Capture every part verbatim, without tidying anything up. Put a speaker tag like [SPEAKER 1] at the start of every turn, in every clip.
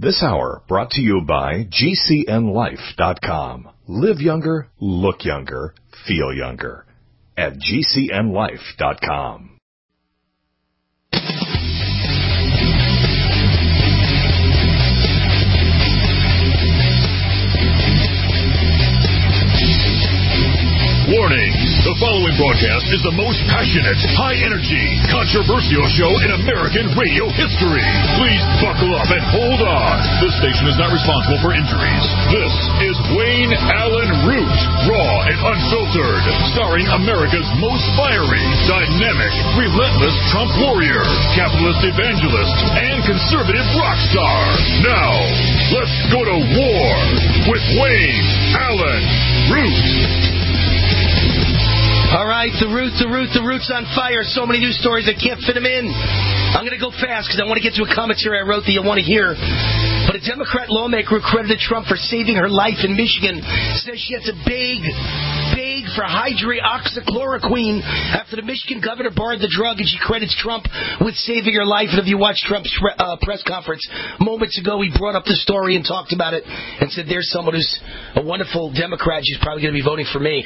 [SPEAKER 1] This hour brought to you by G C N life dot com. Live younger, look younger, feel younger at G C N life dot com.
[SPEAKER 2] Warning, the following broadcast is the most passionate, high-energy, controversial show in American radio history. Please buckle up and hold on. This station is not responsible for injuries. This is Wayne Allen Root, raw and unfiltered, starring America's most fiery, dynamic, relentless Trump warrior, capitalist evangelist, and conservative rock star. Now, let's go to war with Wayne Allen Root.
[SPEAKER 3] All right, the root, the root, the root's on fire. So many news stories, I can't fit them in. I'm going to go fast because I want to get to a commentary I wrote that you want to hear. But a Democrat lawmaker who credited Trump for saving her life in Michigan says she had to beg, beg for hydroxychloroquine after the Michigan governor barred the drug, and she credits Trump with saving her life. And if you watched Trump's uh, press conference moments ago, he brought up the story and talked about it and said there's someone who's a wonderful Democrat. She's probably going to be voting for me.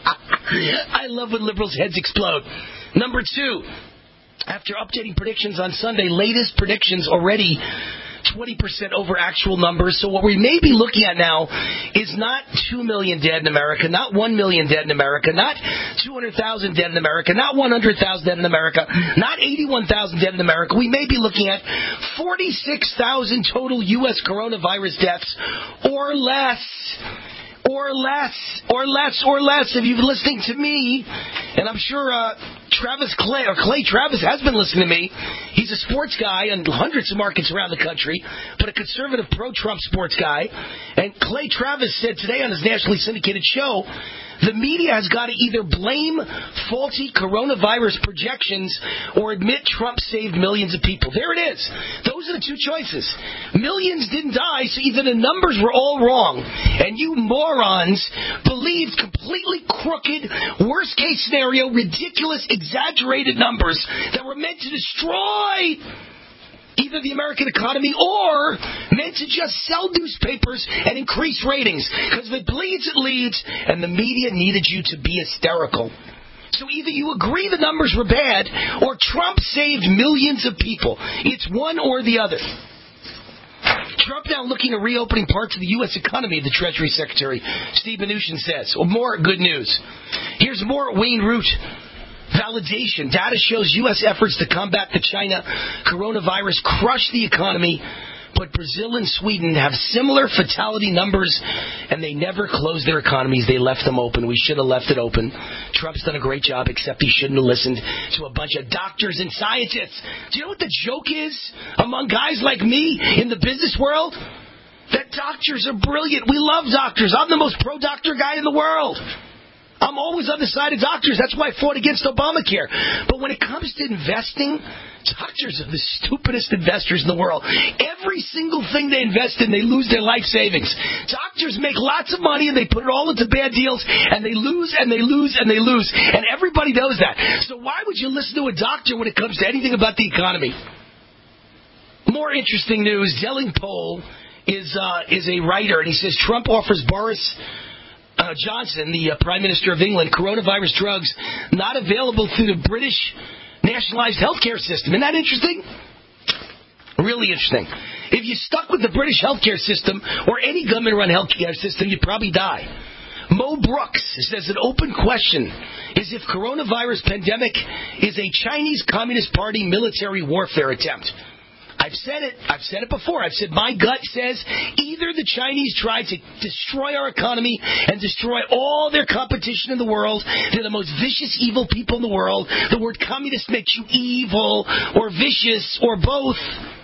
[SPEAKER 3] I love when liberals' heads explode. Number two, after updating predictions on Sunday, latest predictions already twenty percent over actual numbers. So what we may be looking at now is not two million dead in America, not one million dead in America, not two hundred thousand dead in America, not one hundred thousand dead in America, not eighty-one thousand dead in America. We may be looking at forty-six thousand total U S coronavirus deaths or less. Or less, or less, or less. If you've been listening to me, and I'm sure uh, Travis Clay, or Clay Travis has been listening to me. He's a sports guy in hundreds of markets around the country, but a conservative pro-Trump sports guy. And Clay Travis said today on his nationally syndicated show, the media has got to either blame faulty coronavirus projections or admit Trump saved millions of people. There it is. Those are the two choices. Millions didn't die, so either the numbers were all wrong, and you morons believed completely crooked, worst-case scenario, ridiculous, exaggerated numbers that were meant to destroy either the American economy or meant to just sell newspapers and increase ratings. Because if it bleeds, it leads, and the media needed you to be hysterical. So either you agree the numbers were bad or Trump saved millions of people. It's one or the other. Trump now looking at reopening parts of the U S economy, the Treasury Secretary Steve Mnuchin says. Well, more good news. Here's more Wayne Root. Validation. Data shows U S efforts to combat the China coronavirus crush the economy, but Brazil and Sweden have similar fatality numbers, and they never closed their economies. They left them open. We should have left it open. Trump's done a great job, except he shouldn't have listened to a bunch of doctors and scientists. Do you know what the joke is among guys like me in the business world? That doctors are brilliant. We love doctors. I'm the most pro-doctor guy in the world. I'm always on the side of doctors. That's why I fought against Obamacare. But when it comes to investing, doctors are the stupidest investors in the world. Every single thing they invest in, they lose their life savings. Doctors make lots of money, and they put it all into bad deals, and they lose, and they lose, and they lose. And everybody knows that. So why would you listen to a doctor when it comes to anything about the economy? More interesting news. Delingpole is, uh, is a writer, and he says Trump offers Boris Uh, Johnson, the uh, Prime Minister of England, coronavirus drugs not available through the British nationalized healthcare system. Isn't that interesting? Really interesting. If you stuck with the British healthcare system or any government-run healthcare system, you'd probably die. Mo Brooks says an open question is if coronavirus pandemic is a Chinese Communist Party military warfare attempt. I've said it. I've said it before. I've said my gut says either the Chinese tried to destroy our economy and destroy all their competition in the world. They're the most vicious, evil people in the world. The word communist makes you evil or vicious or both.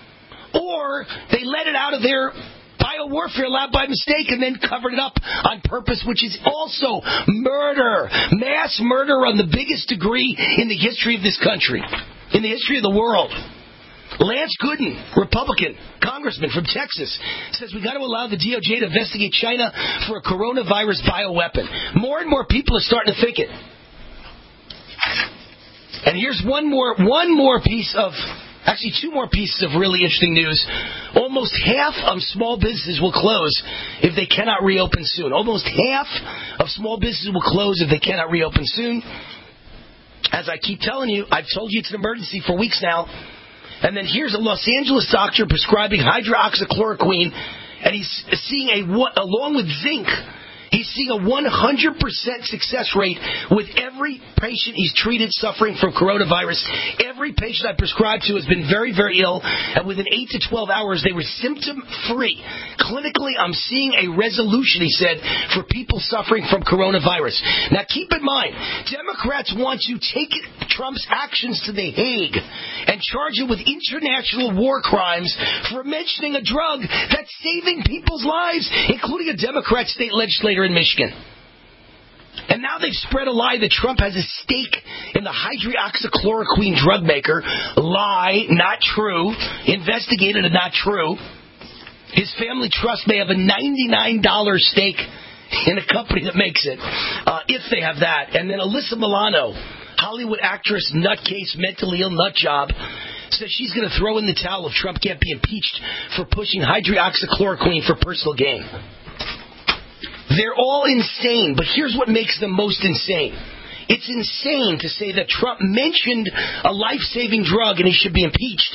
[SPEAKER 3] Or they let it out of their biowarfare lab by mistake and then covered it up on purpose, which is also murder. Mass murder on the biggest degree in the history of this country, in the history of the world. Lance Gooden, Republican, congressman from Texas, says we've got to allow the D O J to investigate China for a coronavirus bioweapon. More and more people are starting to think it. And here's one more one more piece of Actually, two more pieces of really interesting news. Almost half of small businesses will close if they cannot reopen soon. Almost half of small businesses will close if they cannot reopen soon. As I keep telling you, I've told you it's an emergency for weeks now. And then here's a Los Angeles doctor prescribing hydroxychloroquine, and he's seeing a, along with zinc, he's seeing a one hundred percent success rate with every patient he's treated suffering from coronavirus. Every patient I prescribed to has been very, very ill, and within eight to twelve hours, they were symptom-free. Clinically, I'm seeing a resolution, he said, for people suffering from coronavirus. Now, keep in mind, Democrats want to take Trump's actions to The Hague and charge him with international war crimes for mentioning a drug that's saving people's lives, including a Democrat state legislator in Michigan. And now they've spread a lie that Trump has a stake in the hydroxychloroquine drug maker. Lie, not true. Investigated and not true. His family trust may have a ninety-nine dollars stake in a company that makes it, uh, if they have that. And then Alyssa Milano, Hollywood actress, nutcase, mentally ill nut job, says she's going to throw in the towel if Trump can't be impeached for pushing hydroxychloroquine for personal gain. They're all insane, but here's what makes them most insane. It's insane to say that Trump mentioned a life-saving drug and he should be impeached.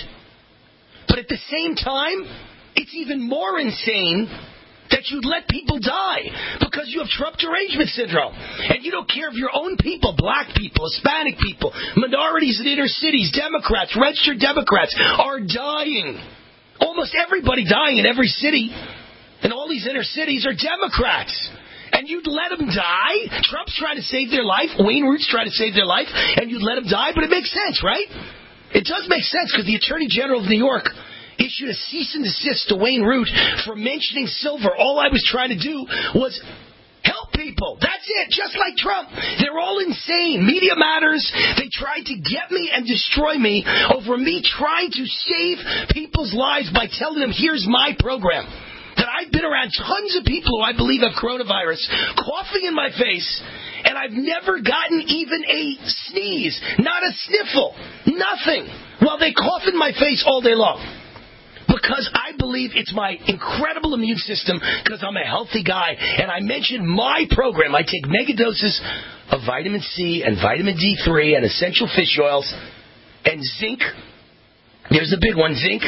[SPEAKER 3] But at the same time, it's even more insane that you'd let people die because you have Trump derangement syndrome. And you don't care if your own people, black people, Hispanic people, minorities in inner cities, Democrats, registered Democrats, are dying. Almost everybody dying in every city. And all these inner cities are Democrats. And you'd let them die? Trump's trying to save their life. Wayne Root's trying to save their life. And you'd let them die? But it makes sense, right? It does make sense because the Attorney General of New York issued a cease and desist to Wayne Root for mentioning silver. All I was trying to do was help people. That's it. Just like Trump. They're all insane. Media Matters. They tried to get me and destroy me over me trying to save people's lives by telling them, here's my program. That I've been around tons of people who I believe have coronavirus coughing in my face, and I've never gotten even a sneeze, not a sniffle, nothing, while they cough in my face all day long. Because I believe it's my incredible immune system, because I'm a healthy guy, and I mentioned my program. I take mega doses of vitamin C and vitamin D three and essential fish oils and zinc. There's the big one, zinc.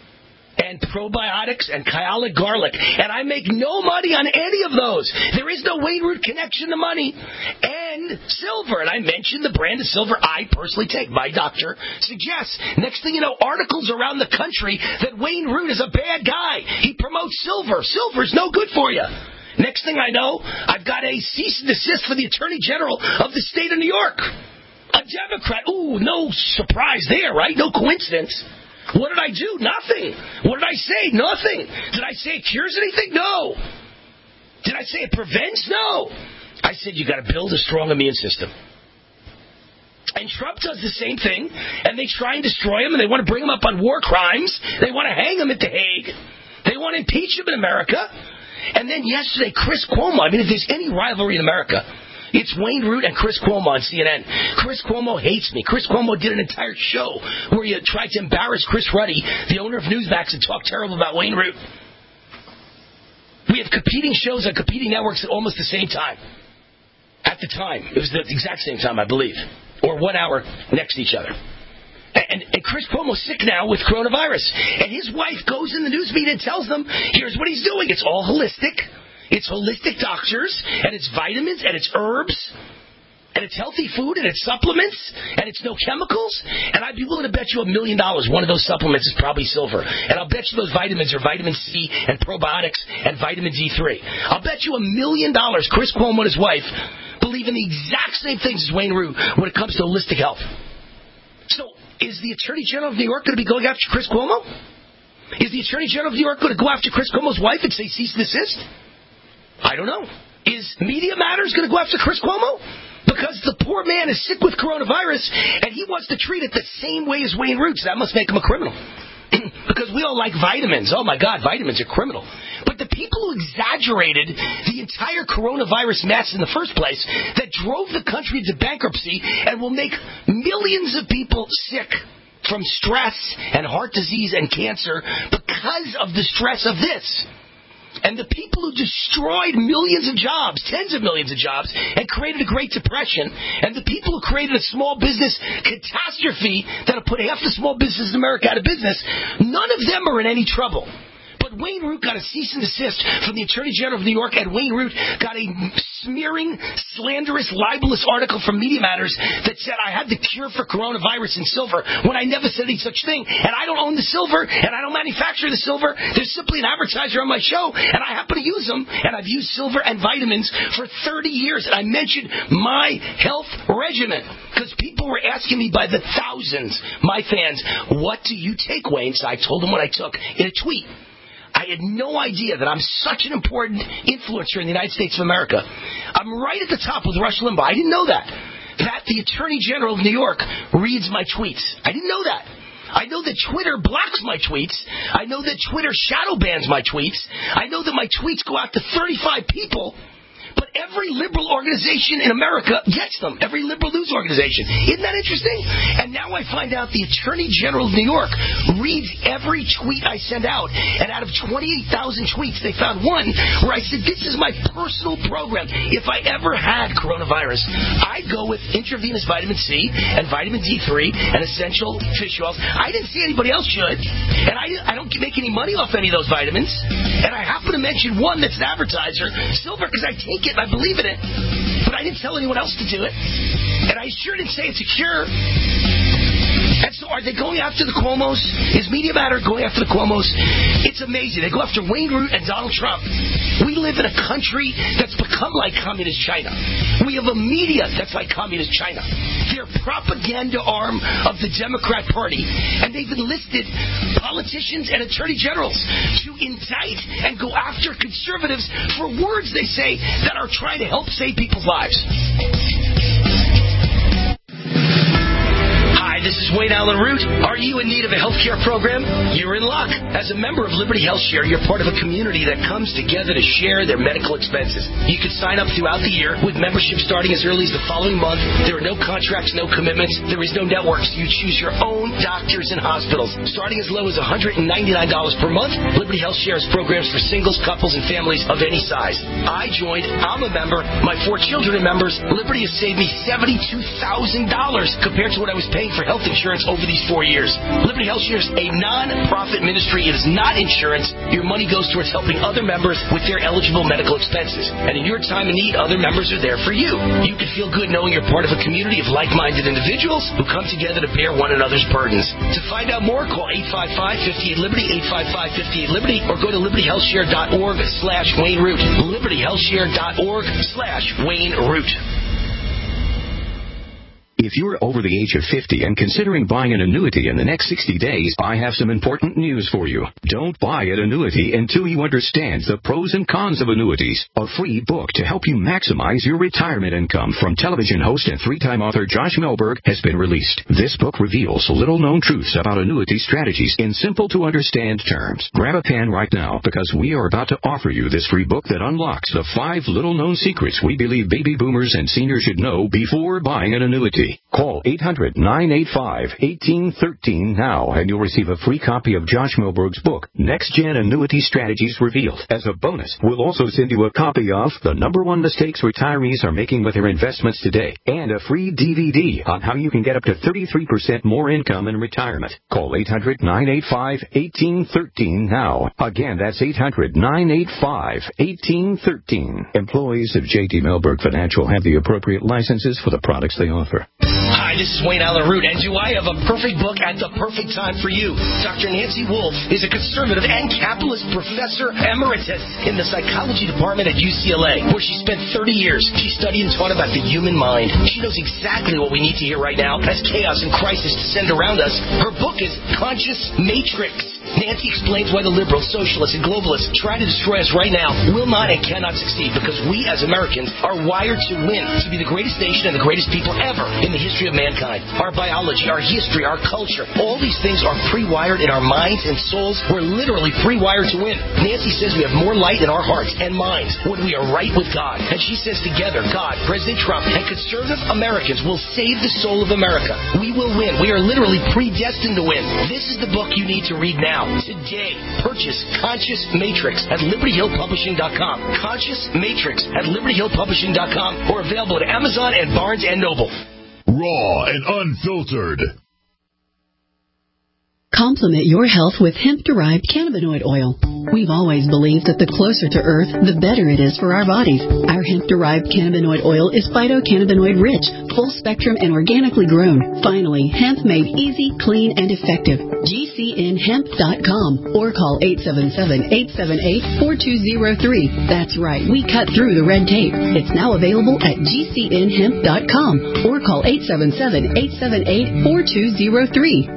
[SPEAKER 3] And probiotics and Kyolic garlic. And I make no money on any of those. There is no Wayne Root connection to money. And silver. And I mentioned the brand of silver I personally take. My doctor suggests. Next thing you know, articles around the country that Wayne Root is a bad guy. He promotes silver. Silver's no good for you. Next thing I know, I've got a cease and desist for the Attorney General of the state of New York. A Democrat. Ooh, no surprise there, right? No coincidence. What did I do? Nothing. What did I say? Nothing. Did I say it cures anything? No. Did I say it prevents? No. I said you got to build a strong immune system. And Trump does the same thing, and they try and destroy him, and they want to bring him up on war crimes. They want to hang him at The Hague. They want to impeach him in America. And then yesterday, Chris Cuomo, I mean, if there's any rivalry in America, it's Wayne Root and Chris Cuomo on C N N. Chris Cuomo hates me. Chris Cuomo did an entire show where he tried to embarrass Chris Ruddy, the owner of Newsmax, and talk terrible about Wayne Root. We have competing shows on competing networks at almost the same time. At the time. It was the exact same time, I believe. Or one hour next to each other. And, and Chris Cuomo's sick now with coronavirus. And his wife goes in the news media and tells them, here's what he's doing. It's all holistic. It's holistic doctors, and it's vitamins, and it's herbs, and it's healthy food, and it's supplements, and it's no chemicals. And I'd be willing to bet you a million dollars one of those supplements is probably silver. And I'll bet you those vitamins are vitamin C and probiotics and vitamin D three. I'll bet you a million dollars Chris Cuomo and his wife believe in the exact same things as Wayne Root when it comes to holistic health. So is the Attorney General of New York going to be going after Chris Cuomo? Is the Attorney General of New York going to go after Chris Cuomo's wife and say cease and desist? I don't know. Is Media Matters going to go after Chris Cuomo? Because the poor man is sick with coronavirus, and he wants to treat it the same way as Wayne Root. So that must make him a criminal. Because we all like vitamins. Oh, my God, vitamins are criminal. But the people who exaggerated the entire coronavirus mess in the first place, that drove the country into bankruptcy and will make millions of people sick from stress and heart disease and cancer because of the stress of this. And the people who destroyed millions of jobs, tens of millions of jobs, and created a Great Depression, and the people who created a small business catastrophe that have put half the small businesses in America out of business, none of them are in any trouble. But Wayne Root got a cease and desist from the Attorney General of New York, and Wayne Root got a smearing, slanderous, libelous article from Media Matters that said I had the cure for coronavirus in silver when I never said any such thing. And I don't own the silver, and I don't manufacture the silver. There's simply an advertiser on my show, and I happen to use them. And I've used silver and vitamins for thirty years. And I mentioned my health regimen because people were asking me by the thousands, my fans, what do you take, Wayne? So I told them what I took in a tweet. I had no idea that I'm such an important influencer in the United States of America. I'm right at the top with Rush Limbaugh. I didn't know that. That the Attorney General of New York reads my tweets. I didn't know that. I know that Twitter blocks my tweets. I know that Twitter shadow bans my tweets. I know that my tweets go out to thirty-five people. But every liberal organization in America gets them. Every liberal news organization. Isn't that interesting? And now I find out the Attorney General of New York reads every tweet I send out. And out of twenty-eight thousand tweets, they found one where I said, this is my personal program. If I ever had coronavirus, I'd go with intravenous vitamin C and vitamin D three and essential fish oils. I didn't see anybody else should. And I, I don't make any money off any of those vitamins. And I happen to mention one that's an advertiser, silver, because I take it and I believe in it, but I didn't tell anyone else to do it, and I sure didn't say it's a cure. And so are they going after the Cuomos? Is Media Matter going after the Cuomos? It's amazing. They go after Wayne Root and Donald Trump. We live in a country that's become like communist China. We have a media that's like communist China. They're propaganda arm of the Democrat Party, and they've enlisted politicians and attorney generals to indict and go after conservatives for words they say that are trying to help save people's lives. Hi, this is Wayne Allen Root. Are you in need of a health care program? You're in luck. As a member of Liberty Health Share, you're part of a community that comes together to share their medical expenses. You can sign up throughout the year with membership starting as early as the following month. There are no contracts, no commitments. There is no networks. You choose your own doctors and hospitals. Starting as low as one hundred ninety-nine dollars per month, Liberty Health Share has programs for singles, couples, and families of any size. I joined. I'm a member. My four children are members. Liberty has saved me seventy-two thousand dollars compared to what I was paying for health insurance over these four years. Liberty Health Share is a non-profit ministry. It is not insurance. Your money goes towards helping other members with their eligible medical expenses. And in your time of need, other members are there for you. You can feel good knowing you're part of a community of like-minded individuals who come together to bear one another's burdens. To find out more, call eight five five, five eight, Liberty, eight five five, five eight, Liberty, or go to liberty health share dot org slash Wayne Root. liberty health share dot org slash Wayne Root.
[SPEAKER 4] If you're over the age of fifty and considering buying an annuity in the next sixty days, I have some important news for you. Don't buy an annuity until you understand the pros and cons of annuities. A free book to help you maximize your retirement income from television host and three-time author Josh Melberg has been released. This book reveals little-known truths about annuity strategies in simple-to-understand terms. Grab a pen right now because we are about to offer you this free book that unlocks the five little-known secrets we believe baby boomers and seniors should know before buying an annuity. Call eight hundred, nine eight five, one eight one three now and you'll receive a free copy of Josh Melberg's book, Next Gen Annuity Strategies Revealed. As a bonus, we'll also send you a copy of The Number One Mistakes Retirees Are Making with Their Investments Today and a free D V D on how you can get up to thirty-three percent more income in retirement. Call eight hundred, nine eight five, one eight one three now. Again, that's eight hundred, nine eight five, one eight one three. Employees of J T Melberg Financial have the appropriate licenses for the products they offer.
[SPEAKER 3] Hi, this is Wayne Allen Root, and do I have a perfect book at the perfect time for you? Doctor Nancy Wolf is a conservative and capitalist professor emeritus in the psychology department at U C L A, where she spent thirty years. She studied and taught about the human mind. She knows exactly what we need to hear right now as chaos and crisis descend around us. Her book is Conscious Matrix. Nancy explains why the liberals, socialists, and globalists try to destroy us right now will not and cannot succeed because we as Americans are wired to win, to be the greatest nation and the greatest people ever in the history of mankind. Our biology, our history, our culture, all these things are pre-wired in our minds and souls. We're literally pre-wired to win. Nancy says we have more light in our hearts and minds when we are right with God. And she says together, God, President Trump, and conservative Americans will save the soul of America. We will win. We are literally predestined to win. This is the book you need to read now. Today, purchase Conscious Matrix at Liberty Hill Publishing dot com. Conscious Matrix at Liberty Hill Publishing dot com or available at Amazon and Barnes and Noble.
[SPEAKER 2] Raw and unfiltered.
[SPEAKER 5] Complement your health with hemp-derived cannabinoid oil. We've always believed that the closer to Earth, the better it is for our bodies. Our hemp-derived cannabinoid oil is phytocannabinoid-rich, full-spectrum, and organically grown. Finally, hemp made easy, clean, and effective. G C N hemp dot com or call eight seven seven, eight seven eight, four two zero three. That's right, we cut through the red tape. It's now available at G C N hemp dot com or call eight seven seven, eight seven eight, four two zero three.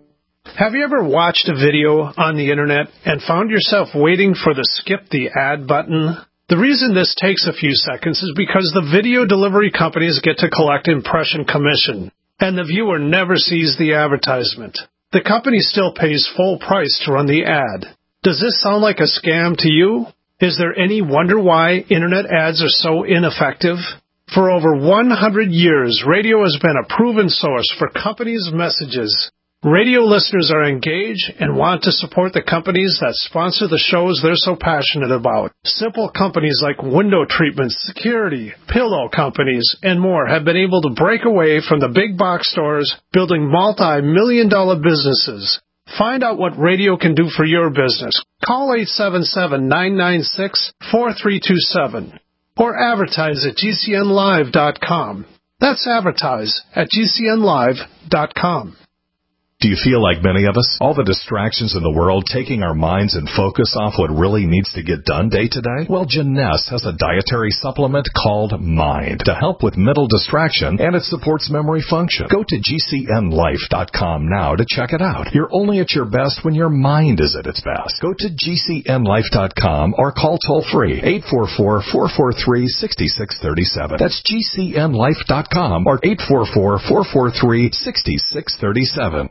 [SPEAKER 6] Have you ever watched a video on the internet and found yourself waiting for the skip the ad button? The reason this takes a few seconds is because the video delivery companies get to collect impression commission, and the viewer never sees the advertisement. The company still pays full price to run the ad. Does this sound like a scam to you? Is there any wonder why internet ads are so ineffective? For over one hundred years, radio has been a proven source for companies' messages. Radio listeners are engaged and want to support the companies that sponsor the shows they're so passionate about. Simple companies like window treatments, security, pillow companies, and more have been able to break away from the big box stores, building multi-million dollar businesses. Find out what radio can do for your business. Call eight seven seven, nine nine six, four three two seven or advertise at G C N live dot com. That's advertise at G C N live dot com.
[SPEAKER 1] Do you feel like many of us? All the distractions in the world taking our minds and focus off what really needs to get done day to day? Well, Jeunesse has a dietary supplement called Mind to help with mental distraction, and it supports memory function. Go to G C N life dot com now to check it out. You're only at your best when your mind is at its best. Go to G C N life dot com or call toll-free eight four four, four four three, six six three seven. That's G C N life dot com or eight four four, four four three, six six three seven.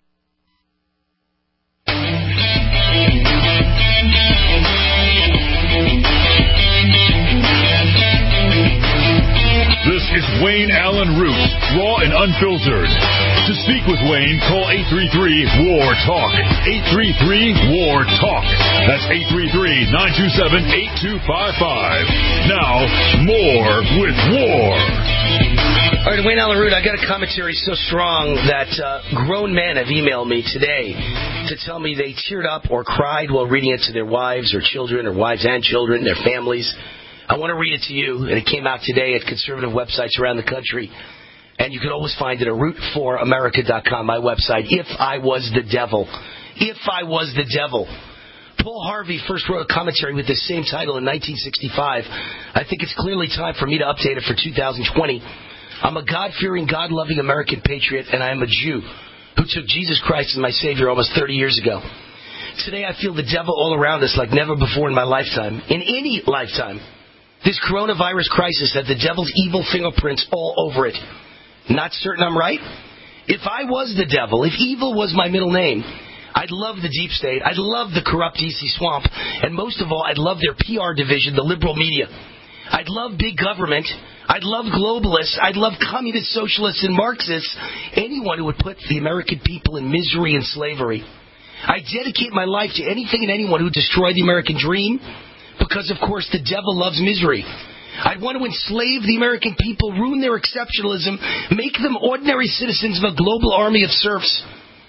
[SPEAKER 2] This is Wayne Allen Root, raw and unfiltered. To speak with Wayne, call eight three three, W A R, TALK. eight three three, W A R, TALK. That's eight three three, nine two seven, eight two five five. Now, more with W A R.
[SPEAKER 3] All right, Wayne Allen Root, I got a commentary so strong that uh, grown men have emailed me today to tell me they teared up or cried while reading it to their wives or children or wives and children, their families. I want to read it to you, and it came out today at conservative websites around the country. And you can always find it at root for america dot com, my website. If I Was the Devil. If I Was the Devil. Paul Harvey first wrote a commentary with the same title in nineteen sixty-five. I think it's clearly time for me to update it for two thousand twenty. I'm a God-fearing, God-loving American patriot, and I am a Jew who took Jesus Christ as my Savior almost thirty years ago. Today I feel the devil all around us like never before in my lifetime, in any lifetime. This coronavirus crisis had the devil's evil fingerprints all over it. Not certain I'm right? If I was the devil, if evil was my middle name, I'd love the deep state, I'd love the corrupt D C swamp, and most of all, I'd love their P R division, the liberal media. I'd love big government, I'd love globalists, I'd love communist socialists and Marxists, anyone who would put the American people in misery and slavery. I dedicate my life to anything and anyone who destroyed the American dream, because, of course, the devil loves misery. I'd want to enslave the American people, ruin their exceptionalism, make them ordinary citizens of a global army of serfs.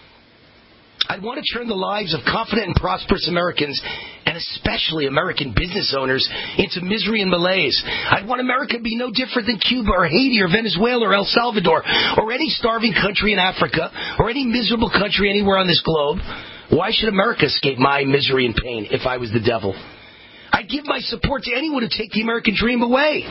[SPEAKER 3] I'd want to turn the lives of confident and prosperous Americans, and especially American business owners, into misery and malaise. I'd want America to be no different than Cuba or Haiti or Venezuela or El Salvador or any starving country in Africa or any miserable country anywhere on this globe. Why should America escape my misery and pain if I was the devil? I'd give my support to anyone who take the American dream away.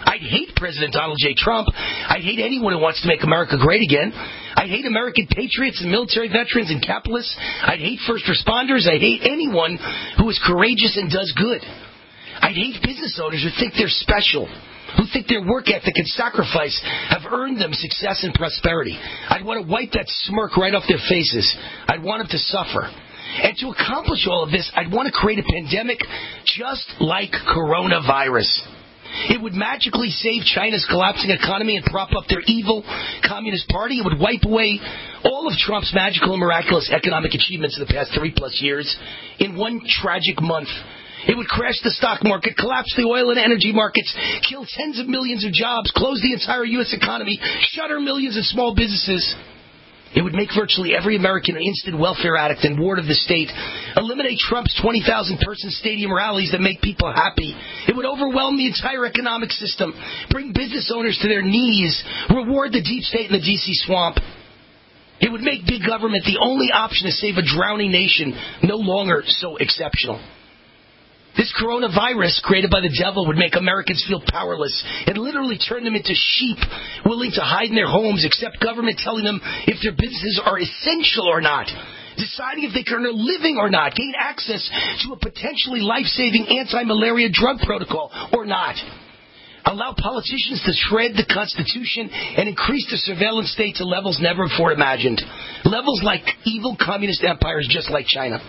[SPEAKER 3] I'd hate President Donald J. Trump. I'd hate anyone who wants to make America great again. I'd hate American patriots and military veterans and capitalists. I'd hate first responders. I'd hate anyone who is courageous and does good. I'd hate business owners who think they're special, who think their work ethic and sacrifice have earned them success and prosperity. I'd want to wipe that smirk right off their faces. I'd want them to suffer. And to accomplish all of this, I'd want to create a pandemic just like coronavirus. It would magically save China's collapsing economy and prop up their evil Communist Party. It would wipe away all of Trump's magical and miraculous economic achievements in the past three-plus years in one tragic month. It would crash the stock market, collapse the oil and energy markets, kill tens of millions of jobs, close the entire U S economy, shutter millions of small businesses. It would make virtually every American an instant welfare addict and ward of the state, eliminate Trump's twenty thousand person stadium rallies that make people happy. It would overwhelm the entire economic system, bring business owners to their knees, reward the deep state and the D C swamp. It would make big government the only option to save a drowning nation, no longer so exceptional. This coronavirus created by the devil would make Americans feel powerless and literally turn them into sheep willing to hide in their homes, accept government telling them if their businesses are essential or not, deciding if they can earn a living or not, gain access to a potentially life-saving anti-malaria drug protocol or not. Allow politicians to shred the Constitution and increase the surveillance state to levels never before imagined. Levels like evil communist empires just like China.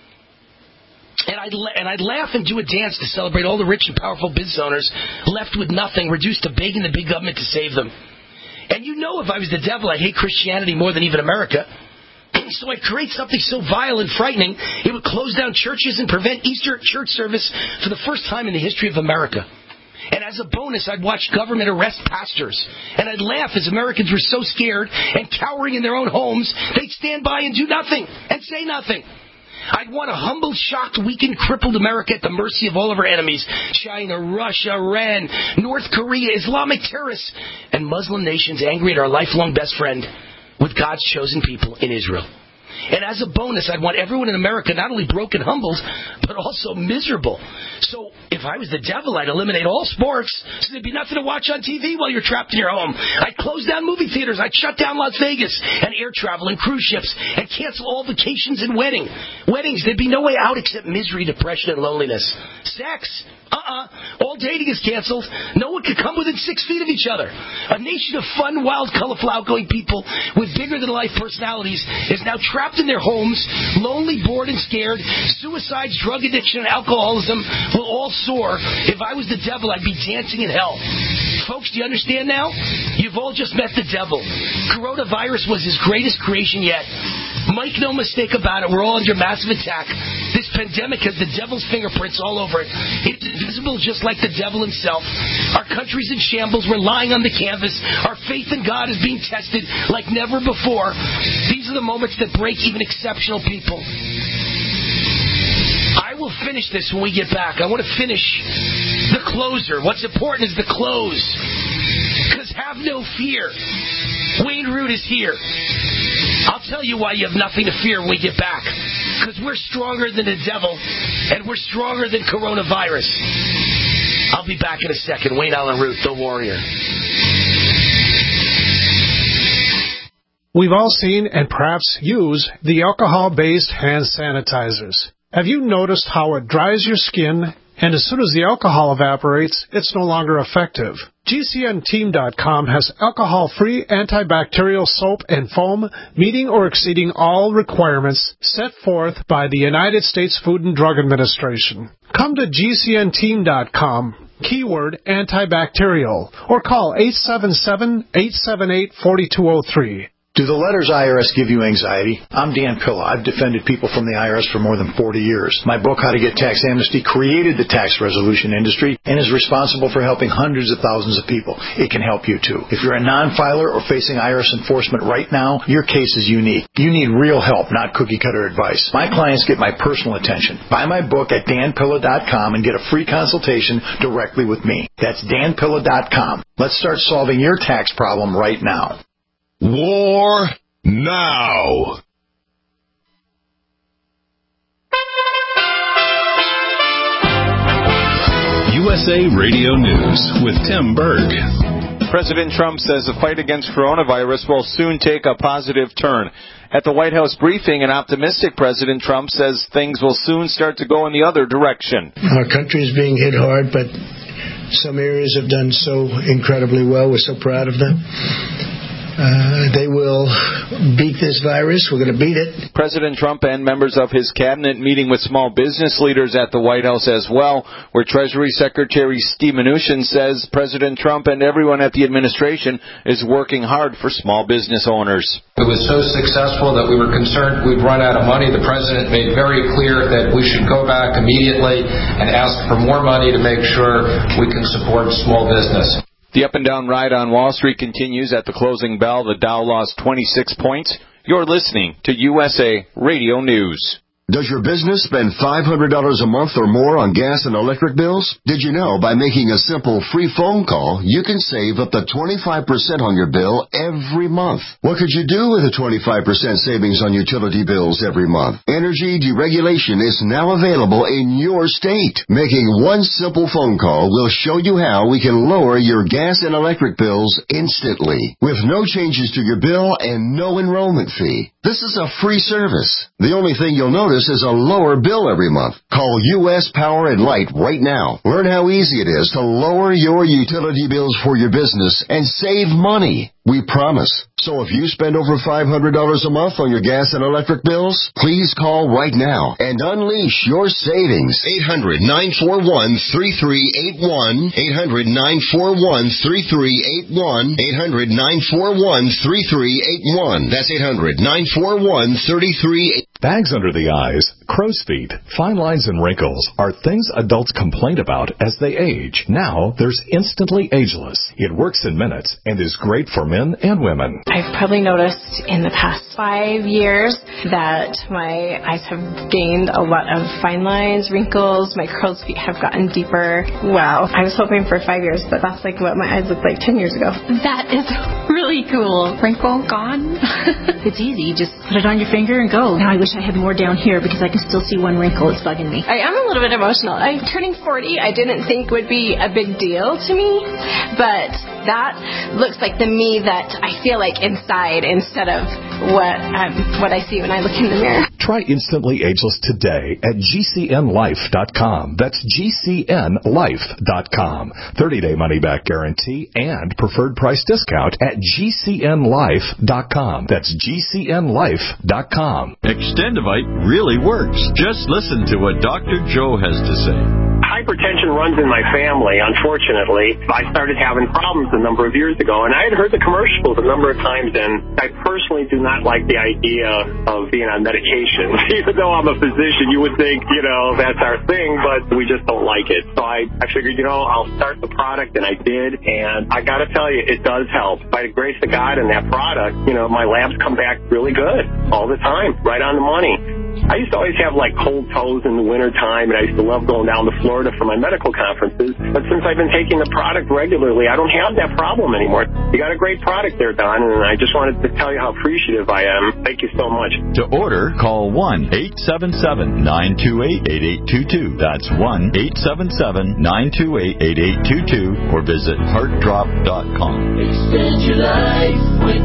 [SPEAKER 3] And I'd, la- and I'd laugh and do a dance to celebrate all the rich and powerful business owners left with nothing, reduced to begging the big government to save them. And you know if I was the devil, I'd hate Christianity more than even America. So I'd create something so vile and frightening, it would close down churches and prevent Easter church service for the first time in the history of America. And as a bonus, I'd watch government arrest pastors. And I'd laugh as Americans were so scared and cowering in their own homes, they'd stand by and do nothing and say nothing. I'd want a humble, shocked, weakened, crippled America at the mercy of all of our enemies. China, Russia, Iran, North Korea, Islamic terrorists, and Muslim nations angry at our lifelong best friend with God's chosen people in Israel. And as a bonus, I'd want everyone in America not only broke and humbled, but also miserable. So if I was the devil, I'd eliminate all sports, so there'd be nothing to watch on T V while you're trapped in your home. I'd close down movie theaters. I'd shut down Las Vegas and air travel and cruise ships and cancel all vacations and wedding. Weddings, there'd be no way out except misery, depression, and loneliness. Sex, uh-uh. All dating is canceled. No one could come within six feet of each other. A nation of fun, wild, colorful, outgoing people with bigger-than-life personalities is now trapped in their homes, lonely, bored, and scared. Suicides, drug addiction, and alcoholism will all soar. If I was the devil, I'd be dancing in hell. Folks, do you understand now? You've all just met the devil. Coronavirus was his greatest creation yet. Make no mistake about it, we're all under massive attack. This pandemic has the devil's fingerprints all over it. It's visible just like the devil himself. Our country's in shambles. We're lying on the canvas. Our faith in God is being tested like never before. These are the moments that break even exceptional people. I will finish this when we get back. I want to finish the closer. What's important is the close. Because have no fear. Wayne Root is here. I'll tell you why you have nothing to fear when we get back. Because we're stronger than the devil, and we're stronger than coronavirus. I'll be back in a second. Wayne Allen Root, the warrior.
[SPEAKER 6] We've all seen and perhaps use the alcohol-based hand sanitizers. Have you noticed how it dries your skin, and as soon as the alcohol evaporates, it's no longer effective? G C N team dot com has alcohol-free antibacterial soap and foam meeting or exceeding all requirements set forth by the United States Food and Drug Administration. Come to G C N team dot com, keyword antibacterial, or call eight seven seven, eight seven eight, four two zero three.
[SPEAKER 7] Do the letters I R S give you anxiety? I'm Dan Pilla. I've defended people from the I R S for more than forty years. My book, How to Get Tax Amnesty, created the tax resolution industry and is responsible for helping hundreds of thousands of people. It can help you, too. If you're a non-filer or facing I R S enforcement right now, your case is unique. You need real help, not cookie-cutter advice. My clients get my personal attention. Buy my book at dan pilla dot com and get a free consultation directly with me. That's dan pilla dot com. Let's start solving your tax problem right now.
[SPEAKER 2] War now.
[SPEAKER 8] U
[SPEAKER 2] S A Radio News with Tim Berg.
[SPEAKER 8] President Trump says the fight against coronavirus will soon take a positive turn. At the White House briefing, an optimistic President Trump says things will soon start to go in the other direction.
[SPEAKER 9] Our country is being hit hard, but some areas have done so incredibly well. We're so proud of them. Uh, they will beat this virus. We're going to beat it.
[SPEAKER 8] President Trump and members of his cabinet meeting with small business leaders at the White House as well, where Treasury Secretary Steve Mnuchin says President Trump and everyone at the administration is working hard for small business owners.
[SPEAKER 10] It was so successful that we were concerned we'd run out of money. The president made very clear that we should go back immediately and ask for more money to make sure we can support small business.
[SPEAKER 8] The up-and-down ride on Wall Street continues. At the closing bell, the Dow lost twenty-six points. You're listening to U S A Radio News.
[SPEAKER 11] Does your business spend five hundred dollars a month or more on gas and electric bills? Did you know by making a simple free phone call, you can save up to twenty-five percent on your bill every month? What could you do with a twenty-five percent savings on utility bills every month? Energy deregulation is now available in your state. Making one simple phone call will show you how we can lower your gas and electric bills instantly, with no changes to your bill and no enrollment fee. This is a free service. The only thing you'll notice is a lower bill every month. Call U S Power and Light right now. Learn how easy it is to lower your utility bills for your business and save money. We promise. So if you spend over five hundred dollars a month on your gas and electric bills, please call right now and unleash your savings. eight hundred, nine four one, three three eight one. eight hundred, nine four one, three three eight one. eight hundred, nine four one, three three eight one. That's eight hundred, nine four one, three three eight one.
[SPEAKER 1] Bags under the eyes, crow's feet, fine lines, and wrinkles are things adults complain about as they age. Now, there's Instantly Ageless. It works in minutes and is great for men and women.
[SPEAKER 12] I've probably noticed in the past five years that my eyes have gained a lot of fine lines, wrinkles, my crow's feet have gotten deeper. Wow. I was hoping for five years, but that's like what my eyes looked like ten years ago.
[SPEAKER 13] That is really cool. Wrinkle gone. It's easy. Just put it on your finger and go. Now I wish I had more down here because I can still see one wrinkle. It's bugging me.
[SPEAKER 12] I am a little bit emotional. I'm turning forty. I didn't think would be a big deal to me, but that looks like the me that I feel like inside instead of what um, what I see when I look in the mirror.
[SPEAKER 1] Try Instantly Ageless today at G C N life dot com. That's G C N life dot com. thirty-day money-back guarantee and preferred price discount at G C N life dot com. That's G C N life dot com.
[SPEAKER 14] Extendivite really works. Just listen to what Doctor Joe has to say.
[SPEAKER 15] Hypertension runs in my family, unfortunately. I started having problems a number of years ago, and I had heard the commercials a number of times, and I personally do not like the idea of being on medication. Even though I'm a physician, you would think, you know, that's our thing, but we just don't like it. So I, I figured, you know, I'll start the product, and I did, and I got to tell you, it does help. By the grace of God and that product, you know, my labs come back really good all the time, right on the money. I used to always have, like, cold toes in the wintertime, and I used to love going down to Florida for my medical conferences. But since I've been taking the product regularly, I don't have that problem anymore. You got a great product there, Don, and I just wanted to tell you how appreciative I am. Thank you so much.
[SPEAKER 14] To order, call one eight seven seven, nine two eight, eight eight two two. That's one eight seven seven, nine two eight, eight eight two two, or visit heart drop dot com.
[SPEAKER 16] Extend your life with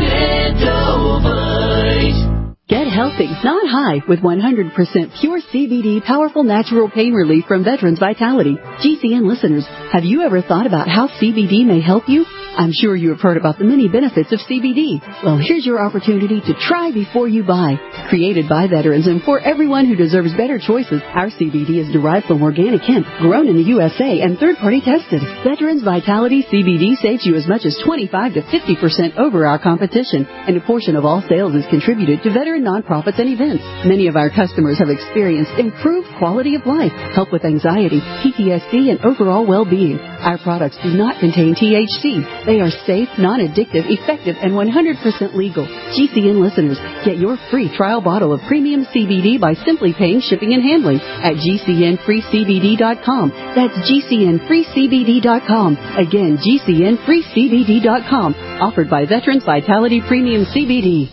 [SPEAKER 16] Extendovite.
[SPEAKER 5] Get healthy, not high, with one hundred percent pure C B D powerful natural pain relief from Veterans Vitality. G C N listeners, have you ever thought about how C B D may help you? I'm sure you have heard about the many benefits of C B D. Well, here's your opportunity to try before you buy. Created by veterans and for everyone who deserves better choices, our C B D is derived from organic hemp, grown in the U S A and third-party tested. Veterans Vitality C B D saves you as much as twenty-five to fifty percent over our competition, and a portion of all sales is contributed to veteran nonprofits and events. Many of our customers have experienced improved quality of life, help with anxiety, P T S D, and overall well-being. Our products do not contain T H C. They are safe, non-addictive, effective, and one hundred percent legal. G C N listeners, get your free trial bottle of premium C B D by simply paying shipping and handling at G C N free C B D dot com. That's G C N free C B D dot com. Again, G C N free C B D dot com. Offered by Veterans Vitality Premium C B D.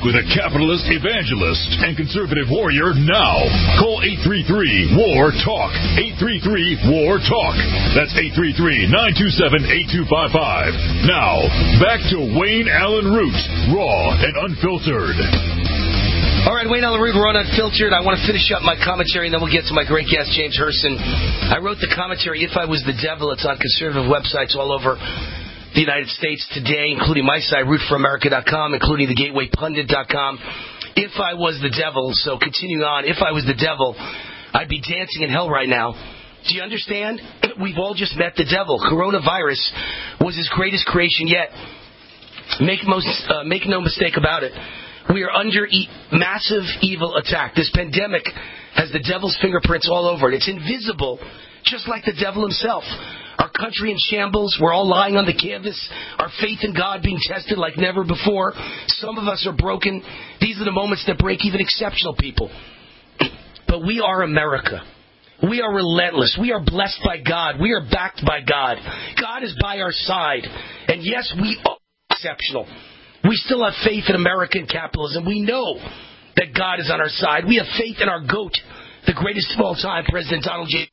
[SPEAKER 2] with a capitalist evangelist and conservative warrior now. Call eight three three, W A R, TALK. eight three three, W A R, TALK. That's eight three three, nine two seven, eight two five five. Now, back to Wayne Allen Root, raw and unfiltered.
[SPEAKER 3] All right, Wayne Allen Root, we're on Unfiltered. I want to finish up my commentary, and then we'll get to my great guest, James Herson. I wrote the commentary, If I Was the Devil. It's on conservative websites all over the United States today, including my site, root for america dot com, including the gateway pundit dot com. If I was the devil, so continuing on, if I was the devil, I'd be dancing in hell right now. Do you understand? We've all just met the devil. Coronavirus was his greatest creation yet. Make, most, uh, make no mistake about it. We are under e- massive evil attack. This pandemic has the devil's fingerprints all over it. It's invisible, just like the devil himself. Our country in shambles. We're all lying on the canvas. Our faith in God being tested like never before. Some of us are broken. These are the moments that break even exceptional people. But we are America. We are relentless. We are blessed by God. We are backed by God. God is by our side. And yes, we are exceptional. We still have faith in American capitalism. We know that God is on our side. We have faith in our GOAT, the greatest of all time, President Donald J.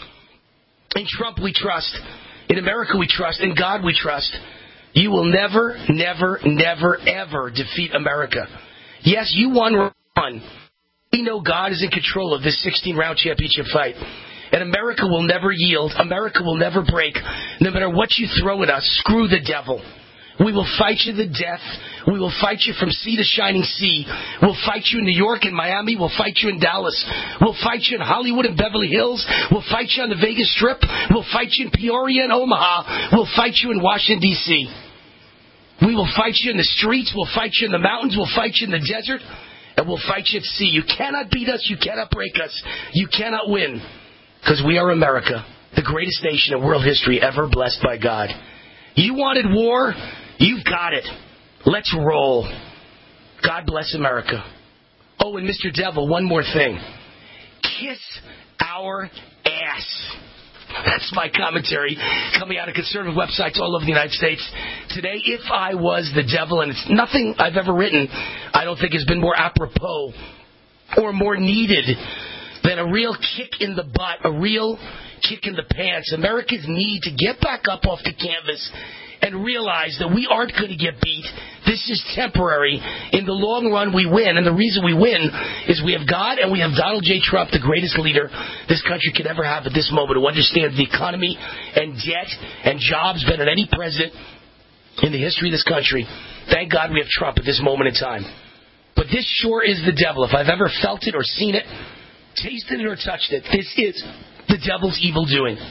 [SPEAKER 3] In Trump we trust. In America we trust. In God we trust. You will never, never, never, ever defeat America. Yes, you won one. We know God is in control of this sixteen-round championship fight. And America will never yield. America will never break. No matter what you throw at us, screw the devil. We will fight you to death. We will fight you from sea to shining sea. We'll fight you in New York and Miami. We'll fight you in Dallas. We'll fight you in Hollywood and Beverly Hills. We'll fight you on the Vegas Strip. We'll fight you in Peoria and Omaha. We'll fight you in Washington, D C We will fight you in the streets. We'll fight you in the mountains. We'll fight you in the desert. And we'll fight you at sea. You cannot beat us. You cannot break us. You cannot win. Because we are America, the greatest nation in world history ever blessed by God. You wanted war? You've got it. Let's roll. God bless America. Oh, and Mister Devil, one more thing. Kiss our ass. That's my commentary coming out of conservative websites all over the United States. Today, if I was the devil, and it's nothing I've ever written, I don't think has been more apropos or more needed than a real kick in the butt, a real kick in the pants. America's need to get back up off the canvas and realize that we aren't going to get beat. This is temporary. In the long run, we win. And the reason we win is we have God and we have Donald J. Trump, the greatest leader this country could ever have at this moment, who understands the economy and debt and jobs better than any president in the history of this country. Thank God we have Trump at this moment in time. But this sure is the devil. If I've ever felt it or seen it, tasted it or touched it, this is the devil's evil doing.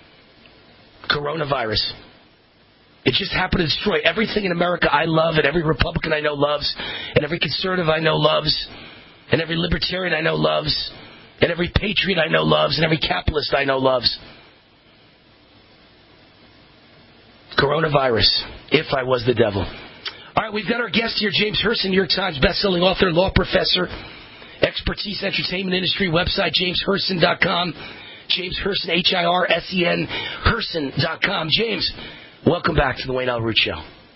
[SPEAKER 3] Coronavirus. It just happened to destroy everything in America I love, and every Republican I know loves, and every conservative I know loves, and every libertarian I know loves, and every patriot I know loves, and every capitalist I know loves. Coronavirus, if I was the devil. All right, we've got our guest here, James Herson, New York Times bestselling author, law professor, expertise, entertainment industry, website, james herson dot com. James Herson, H I R S E N, herson dot com. James, welcome back to the Wayne Allen Root Show.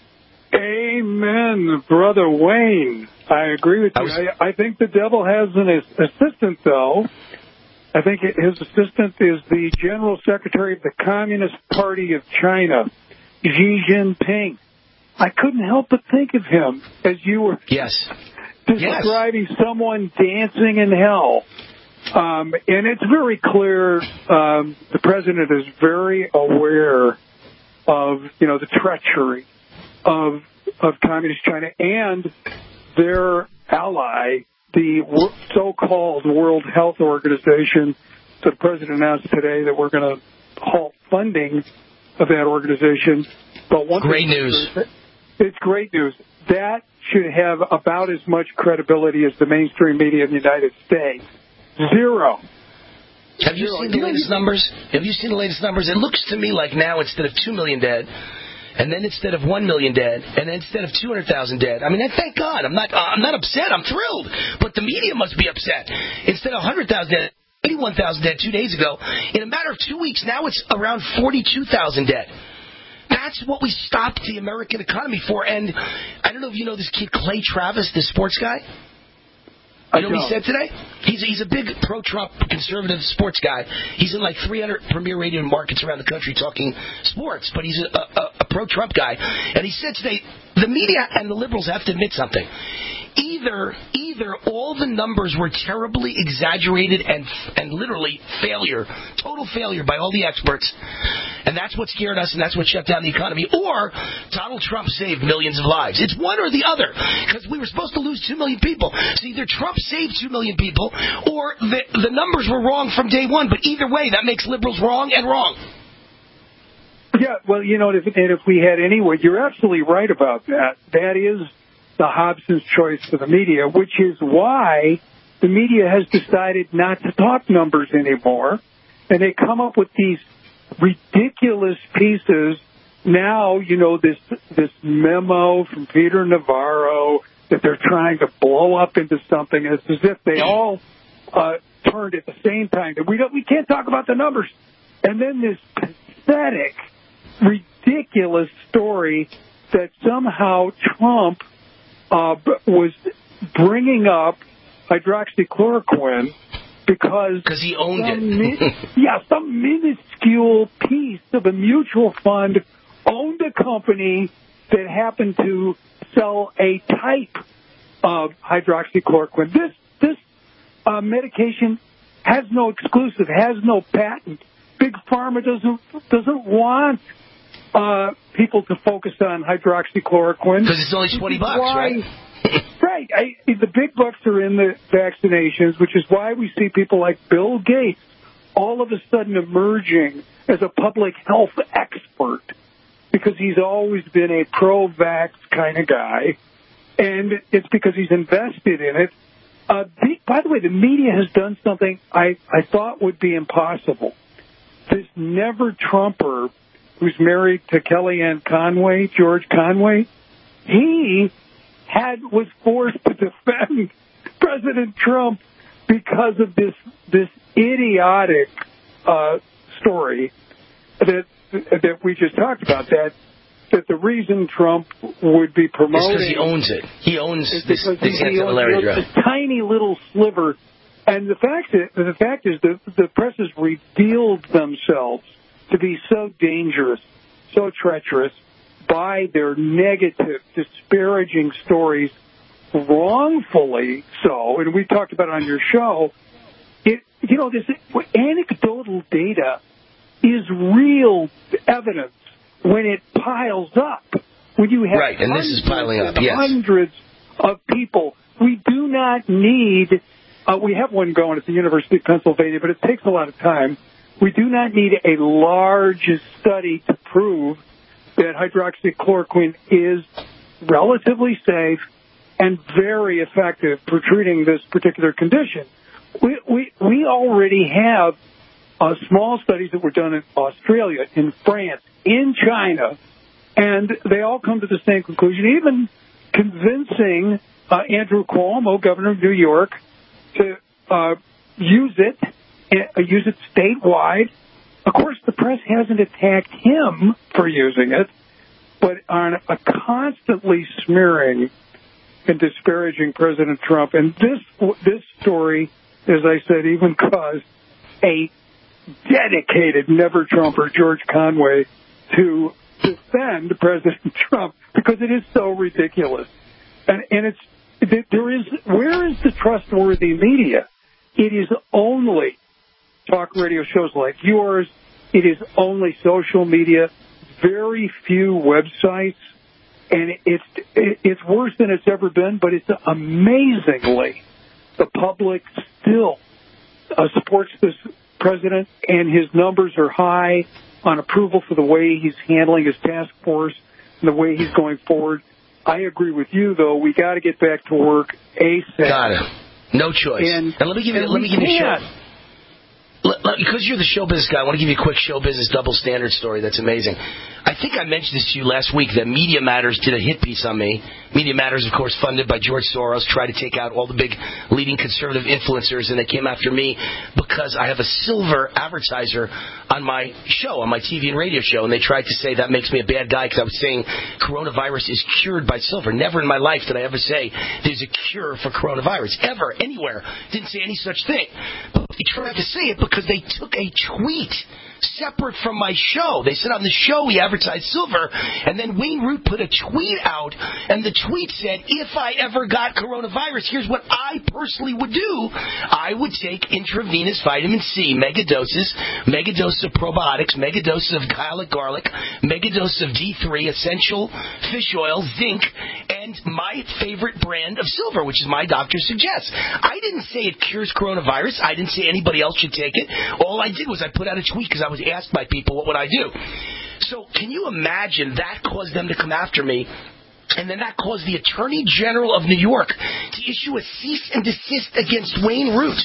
[SPEAKER 17] Amen, Brother Wayne. I agree with you. I, was... I, I think the devil has an assistant, though. I think his assistant is the General Secretary of the Communist Party of China, Xi Jinping. I couldn't help but think of him as you were
[SPEAKER 3] yes.
[SPEAKER 17] describing
[SPEAKER 3] yes.
[SPEAKER 17] someone dancing in hell. Um, and it's very clear um, the president is very aware of, you know, the treachery of of Communist China and their ally, the so-called World Health Organization. So the president announced today that we're going to halt funding of that organization. But one
[SPEAKER 3] great news.
[SPEAKER 17] It's great news. That should have about as much credibility as the mainstream media in the United States. Zero.
[SPEAKER 3] Have you
[SPEAKER 17] Zero.
[SPEAKER 3] seen the latest numbers? Have you seen the latest numbers? It looks to me like now instead of two million dead, and then instead of one million dead, and then instead of two hundred thousand dead. I mean, thank God. I'm not. I'm not upset. I'm thrilled. But the media must be upset. Instead of one hundred thousand dead, eighty-one thousand dead two days ago. In a matter of two weeks, now it's around forty-two thousand dead. That that's what we stopped the American economy for. And I don't know if you know this kid, Clay Travis, the sports guy. You know what he said today? He's he's a big pro-Trump conservative sports guy. He's in like three hundred premier radio markets around the country talking sports, but he's a, a, a pro-Trump guy. And he said today, the media and the liberals have to admit something. Either either all the numbers were terribly exaggerated and and literally failure, total failure by all the experts, and that's what scared us and that's what shut down the economy, or Donald Trump saved millions of lives. It's one or the other, because we were supposed to lose two million people. So either Trump saved two million people, or the, the numbers were wrong from day one. But either way, that makes liberals wrong and wrong.
[SPEAKER 17] Yeah, well, you know, if, and if we had any way, you're absolutely right about that. That is the Hobson's choice for the media, which is why the media has decided not to talk numbers anymore. And they come up with these ridiculous pieces. Now, you know, this this memo from Peter Navarro that they're trying to blow up into something. It's as if they all uh, turned at the same time. That we don't, we can't talk about the numbers. And then this pathetic, ridiculous story that somehow Trump uh, was bringing up hydroxychloroquine because
[SPEAKER 3] Cause he owned it.
[SPEAKER 17] min- yeah, some minuscule piece of a mutual fund owned a company that happened to sell a type of hydroxychloroquine. This this uh, medication has no exclusive, has no patent. Big Pharma doesn't doesn't want uh, people to focus on hydroxychloroquine
[SPEAKER 3] because it's only twenty bucks,
[SPEAKER 17] why,
[SPEAKER 3] right?
[SPEAKER 17] Right. I, the big bucks are in the vaccinations, which is why we see people like Bill Gates all of a sudden emerging as a public health expert, because he's always been a pro-vax kind of guy, and it's because he's invested in it. Uh, the, by the way, the media has done something I, I thought would be impossible. This never-Trumper who's married to Kellyanne Conway, George Conway, he had was forced to defend President Trump because of this this idiotic uh, story that that we just talked about, that that the reason Trump would be promoting...
[SPEAKER 3] It's because he owns it. He owns this, this
[SPEAKER 17] ancillary drug. A tiny little sliver. And the fact is, the fact is that the press has revealed themselves to be so dangerous, so treacherous, by their negative, disparaging stories, wrongfully so. And we talked about it on your show. It, you know, this anecdotal data is real evidence when it piles up. When you have
[SPEAKER 3] right, and this is piling up, yes.
[SPEAKER 17] hundreds of people. We do not need, uh, we have one going at the University of Pennsylvania, but it takes a lot of time. We do not need a large study to prove that hydroxychloroquine is relatively safe and very effective for treating this particular condition. We, we, we already have Uh, small studies that were done in Australia, in France, in China, and they all come to the same conclusion, even convincing uh, Andrew Cuomo, governor of New York, to uh, use it, uh, use it statewide. Of course, the press hasn't attacked him for using it, but are uh, constantly smearing and disparaging President Trump. And this this story, as I said, even caused a dedicated never-Trumper, George Conway, to defend President Trump because it is so ridiculous. And, and it's there is where is the trustworthy media? It is only talk radio shows like yours. It is only social media, very few websites, and it's it's worse than it's ever been. But it's amazingly the public still uh, supports this president, and his numbers are high on approval for the way he's handling his task force and the way he's going forward. I agree with you, though. We got to get back to work ASAP.
[SPEAKER 3] Got it. No choice.
[SPEAKER 17] And,
[SPEAKER 3] and let me give you
[SPEAKER 17] and
[SPEAKER 3] let me give you a shout. because you're the show business guy, I want to give you a quick show business double standard story that's amazing. I think I mentioned this to you last week that Media Matters did a hit piece on me. Media Matters, of course, funded by George Soros, tried to take out all the big leading conservative influencers, and they came after me because I have a silver advertiser on my show, on my T V and radio show, and they tried to say that makes me a bad guy because I was saying coronavirus is cured by silver. Never in my life did I ever say there's a cure for coronavirus, ever, anywhere. Didn't say any such thing. But they tried to say it because they took a tweet separate from my show. They said on the show we advertised silver, and then Wayne Root put a tweet out, and the tweet said, if I ever got coronavirus, here's what I personally would do. I would take intravenous vitamin C, mega doses, mega doses of probiotics, mega doses of garlic garlic, mega doses of D three, essential fish oil, zinc, and my favorite brand of silver, which is My Doctor Suggests. I didn't say it cures coronavirus. I didn't say anybody else should take it. All I did was I put out a tweet because I was asked by people what would I do. So can you imagine that caused them to come after me? And then that caused the Attorney General of New York to issue a cease and desist against Wayne Root.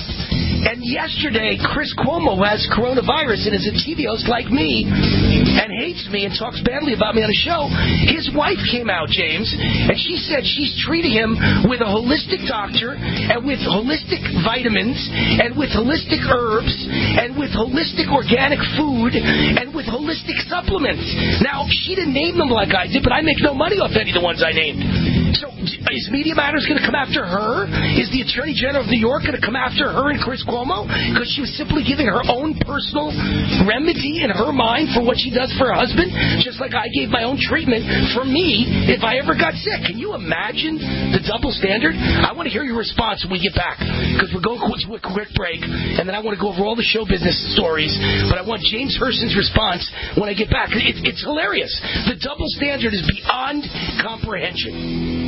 [SPEAKER 3] And yesterday, Chris Cuomo has coronavirus and is a T V host like me and hates me and talks badly about me on a show. His wife came out, James, and she said she's treating him with a holistic doctor and with holistic vitamins and with holistic herbs and with holistic organic food and with holistic supplements. Now, she didn't name them like I did, but I make no money off any of the ones I named. So is Media Matters going to come after her? Is the Attorney General of New York going to come after her and Chris Cuomo? Because she was simply giving her own personal remedy in her mind for what she does for her husband, just like I gave my own treatment for me if I ever got sick. Can you imagine the double standard? I want to hear your response when we get back, because we're going to a quick break, and then I want to go over all the show business stories, but I want James Hurson's response when I get back. It, it's hilarious. The double standard is beyond comprehension.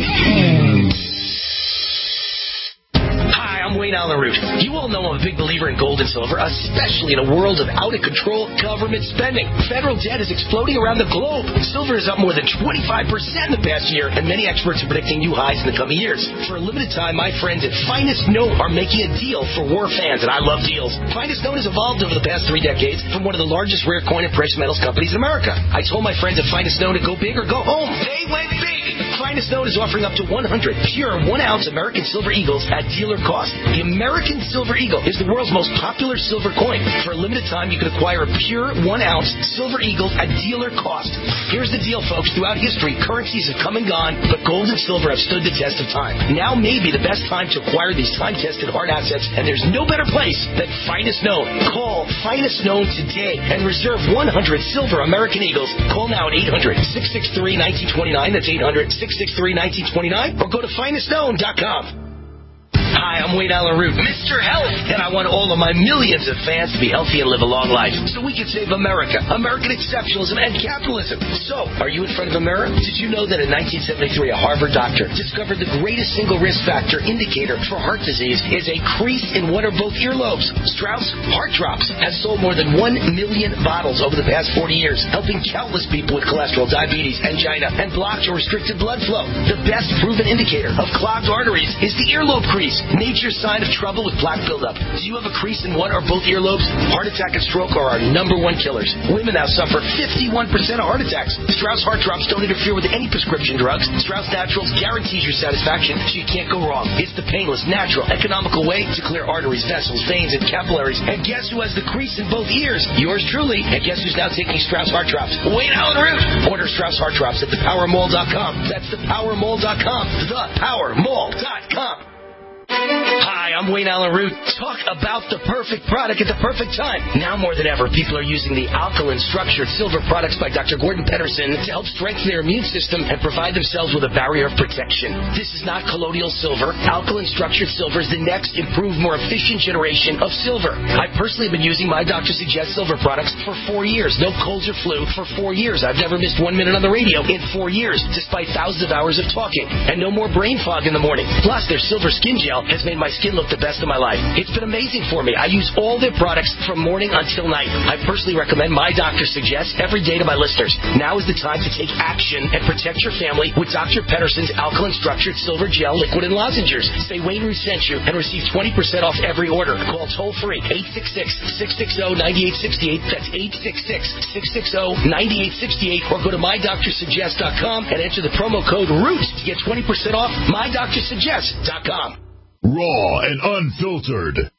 [SPEAKER 3] Hi, I'm Wayne Allen Root. You all know I'm a big believer in gold and silver, especially in a world of out-of-control government spending. Federal debt is exploding around the globe. Silver is up more than twenty-five percent in the past year, and many experts are predicting new highs in the coming years. For a limited time, my friends at Finest Note are making a deal for war fans, and I love deals. Finest Note has evolved over the past three decades from one of the largest rare coin and precious metals companies in America. I told my friends at Finest Note to go big or go home. They went big. Finest Note is offering up to one hundred pure one-ounce American Silver Eagles at dealer cost. The American Silver Eagle is the world's most popular silver coin. For a limited time, you can acquire a pure one-ounce Silver Eagle at dealer cost. Here's the deal, folks. Throughout history, currencies have come and gone, but gold and silver have stood the test of time. Now may be the best time to acquire these time-tested hard assets, and there's no better place than Finest Note. Call Finest Note today and reserve one hundred silver American Eagles. Call now at eight hundred, six six three, one nine two nine. That's eight hundred, six six three, one nine two nine. Or go to finest known dot com. Hi, I'm Wayne Allen Root, Mister Health, and I want all of my millions of fans to be healthy and live a long life so we can save America, American exceptionalism, and capitalism. So, are you in front of a mirror? Did you know that in nineteen seventy-three, a Harvard doctor discovered the greatest single risk factor indicator for heart disease is a crease in one or both earlobes? Strauss Heart Drops has sold more than one million bottles over the past forty years, helping countless people with cholesterol, diabetes, angina, and blocked or restricted blood flow. The best proven indicator of clogged arteries is the earlobe crease. Nature's sign of trouble with plaque buildup. Do you have a crease in one or both earlobes? Heart attack and stroke are our number one killers. Women now suffer fifty-one percent of heart attacks. Strauss Heart Drops don't interfere with any prescription drugs. Strauss Naturals guarantees your satisfaction, so you can't go wrong. It's the painless, natural, economical way to clear arteries, vessels, veins, and capillaries. And guess who has the crease in both ears? Yours truly. And guess who's now taking Strauss Heart Drops? Wayne Allen Root. Order Strauss Heart Drops at the power mall dot com. That's the power mall dot com. the power mall dot com. Hi, I'm Wayne Allen Root. Talk about the perfect product at the perfect time. Now more than ever, people are using the alkaline structured silver products by Doctor Gordon Pedersen to help strengthen their immune system and provide themselves with a barrier of protection. This is not colloidal silver. Alkaline structured silver is the next improved, more efficient generation of silver. I personally have been using My Doctor Suggests silver products for four years. No colds or flu for four years. I've never missed one minute on the radio in four years, despite thousands of hours of talking. And no more brain fog in the morning. Plus, their silver skin gel has made my skin look the best of my life. It's been amazing for me. I use all their products from morning until night. I personally recommend My Doctor Suggests every day to my listeners. Now is the time to take action and protect your family with Doctor Pedersen's alkaline structured silver gel, liquid, and lozenges. Say Wayne Root sent you and receive twenty percent off every order. Call toll free eight six six, six six zero, nine eight six eight. That's eight six six, six six zero, nine eight six eight. Or go to my doctor suggest dot com and enter the promo code ROOT to get twenty percent off my doctor suggest dot com.
[SPEAKER 2] Raw and unfiltered.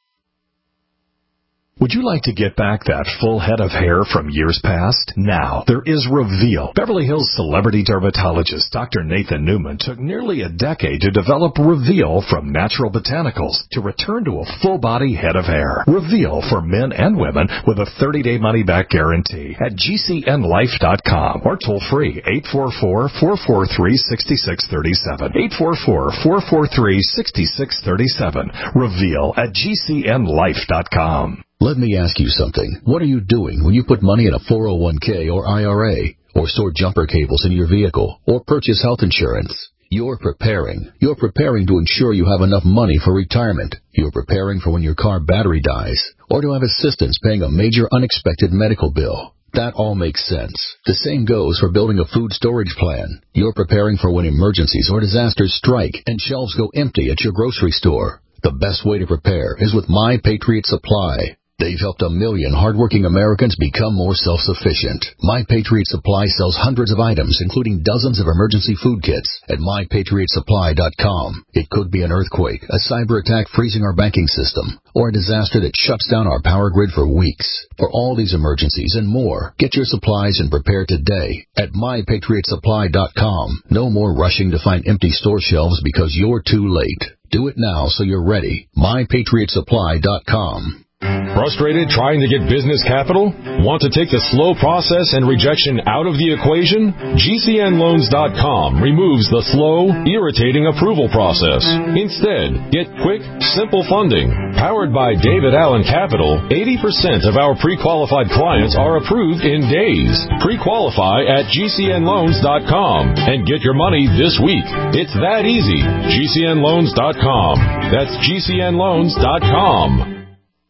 [SPEAKER 1] Would you like to get back that full head of hair from years past? Now, there is Reveal. Beverly Hills celebrity dermatologist Doctor Nathan Newman took nearly a decade to develop Reveal from natural botanicals to return to a full-body head of hair. Reveal for men and women with a thirty-day money-back guarantee at G C N life dot com or toll-free eight four four, four four three, six six three seven. eight four four, four four three, six six three seven. Reveal at G C N life dot com.
[SPEAKER 18] Let me ask you something. What are you doing when you put money in a four oh one k or I R A, or store jumper cables in your vehicle, or purchase health insurance? You're preparing. You're preparing to ensure you have enough money for retirement. You're preparing for when your car battery dies, or to have assistance paying a major unexpected medical bill. That all makes sense. The same goes for building a food storage plan. You're preparing for when emergencies or disasters strike and shelves go empty at your grocery store. The best way to prepare is with My Patriot Supply. They've helped a million hardworking Americans become more self-sufficient. My Patriot Supply sells hundreds of items, including dozens of emergency food kits, at my patriot supply dot com. It could be an earthquake, a cyber attack freezing our banking system, or a disaster that shuts down our power grid for weeks. For all these emergencies and more, get your supplies and prepare today at my patriot supply dot com. No more rushing to find empty store shelves because you're too late. Do it now so you're ready. my patriot supply dot com.
[SPEAKER 19] Frustrated trying to get business capital? Want to take the slow process and rejection out of the equation? G C N loans dot com removes the slow, irritating approval process. Instead, get quick, simple funding. Powered by David Allen Capital, eighty percent of our pre-qualified clients are approved in days. Pre-qualify at G C N loans dot com and get your money this week. It's that easy. G C N loans dot com. That's G C N loans dot com.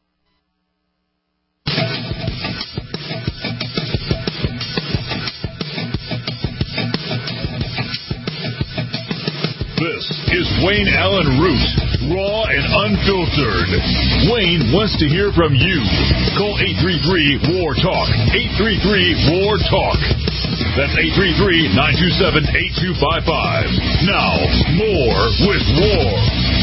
[SPEAKER 2] This is Wayne Allen Root, raw and unfiltered. Wayne wants to hear from you. Call eight three three, W A R, TALK. eight three three, W A R, TALK. That's eight three three, nine two seven, eight two five five. Now, more with War.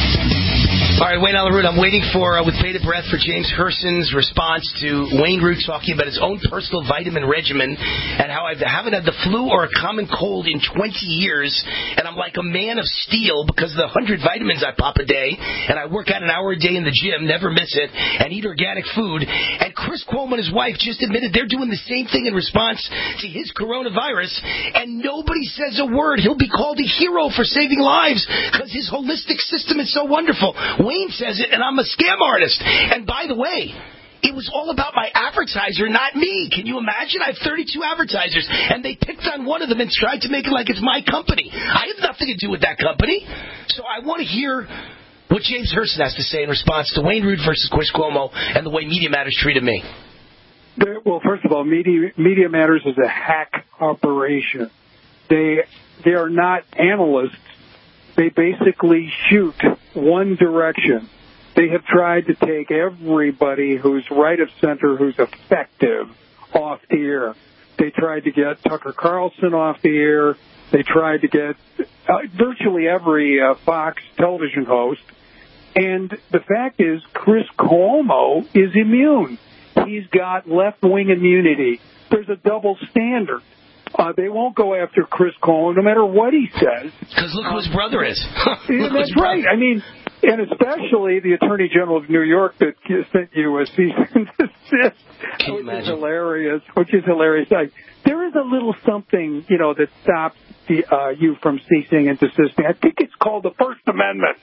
[SPEAKER 3] All right, Wayne Allen Root, I'm waiting for, uh, with bated breath, for James Herson's response to Wayne Root talking about his own personal vitamin regimen and how I haven't had the flu or a common cold in twenty years, and I'm like a man of steel because of the one hundred vitamins I pop a day, and I work out an hour a day in the gym, never miss it, and eat organic food. And Chris Cuomo and his wife just admitted they're doing the same thing in response to his coronavirus, and nobody says a word. He'll be called a hero for saving lives because his holistic system is so wonderful. Wayne says it, and I'm a scam artist. And by the way, it was all about my advertiser, not me. Can you imagine? I have thirty-two advertisers, and they picked on one of them and tried to make it like it's my company. I have nothing to do with that company. So I want to hear what James Herson has to say in response to Wayne Root versus Chris Cuomo and the way Media Matters treated me.
[SPEAKER 17] Well, first of all, Media, Media Matters is a hack operation. They they are not analysts. They basically shoot one direction. They have tried to take everybody who's right of center, who's effective, off the air. They tried to get Tucker Carlson off the air. They tried to get uh, virtually every uh, Fox television host. And the fact is, Chris Cuomo is immune. He's got left-wing immunity. There's a double standard. Uh, they won't go after Chris Cuomo no matter what he says.
[SPEAKER 3] Because look who his brother is.
[SPEAKER 17] Yeah, that's right. I mean, and especially the Attorney General of New York that sent you a cease and desist, which imagine? is hilarious. Which is hilarious. Like, there is a little something, you know, that stops the, uh, you from ceasing and desisting. I think it's called the First Amendment.